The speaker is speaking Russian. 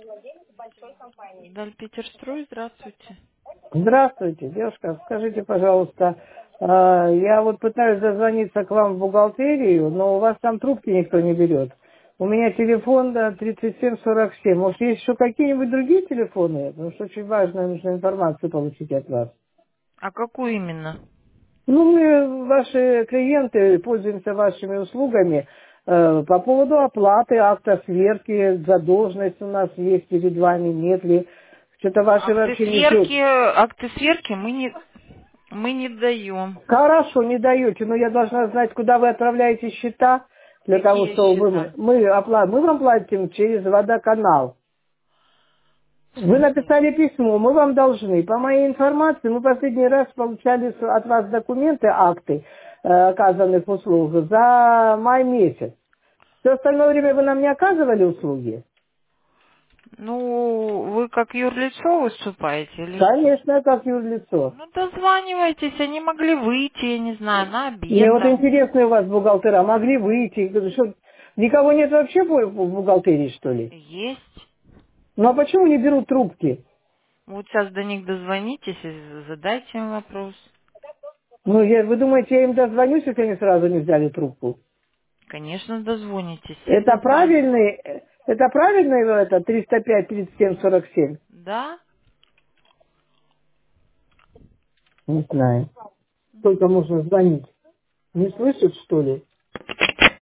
Дальпетерстрой, здравствуйте. Здравствуйте, девушка, скажите, пожалуйста, я вот пытаюсь дозвониться к вам в бухгалтерию, но у вас там трубки никто не берет. У меня телефон, да, 3747. Может, есть еще какие-нибудь другие телефоны? Потому что очень важно, нужно информацию получить от вас. А какую именно? Ну, мы, ваши клиенты, пользуемся вашими услугами по поводу оплаты, акта сверки, задолженность у нас есть перед вами, нет ли. Что-то ваши вообще ничего. Акты сверки мы не даем. Хорошо, не даете, но я должна знать, куда вы отправляете счета, для того, Какие чтобы счета? мы вам платим через водоканал. В Вы смысле? написали письмо, мы вам должны. По моей информации, мы последний раз получали от вас документы, акты оказанных услуг за май месяц. Все остальное время вы нам не оказывали услуги? Ну, вы как юрлицо выступаете или что? Конечно, как юрлицо. Ну, дозванивайтесь, они могли выйти, я не знаю, на Мне обед вот там. интересно, у вас бухгалтера могли выйти? Что, никого нет вообще в бухгалтерии, что ли? Есть. Ну а почему не берут трубки? Вот сейчас до них дозвонитесь и задайте им вопрос. Ну, вы думаете, я им дозвонюсь, если они сразу не взяли трубку? Конечно, дозвонитесь, все Это дозвонитесь. правильный, это 305 37 47? Да? Не знаю. Сколько можно звонить? Не слышит, что ли?